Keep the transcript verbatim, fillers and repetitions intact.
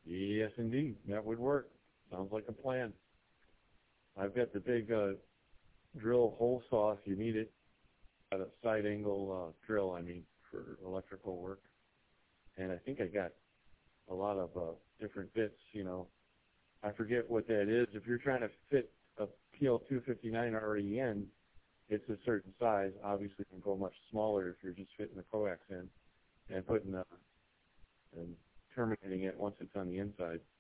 Yes, indeed. That would work. Sounds like a plan. I've got the big uh, drill hole saw if you need it. Got a side angle uh, drill, I mean, for electrical work. And I think I got a lot of uh, different bits, you know. I forget what that is. If you're trying to fit a P L two fifty-nine R E in, it's a certain size. Obviously, it can go much smaller if you're just fitting the coax in and putting the, and terminating it once it's on the inside.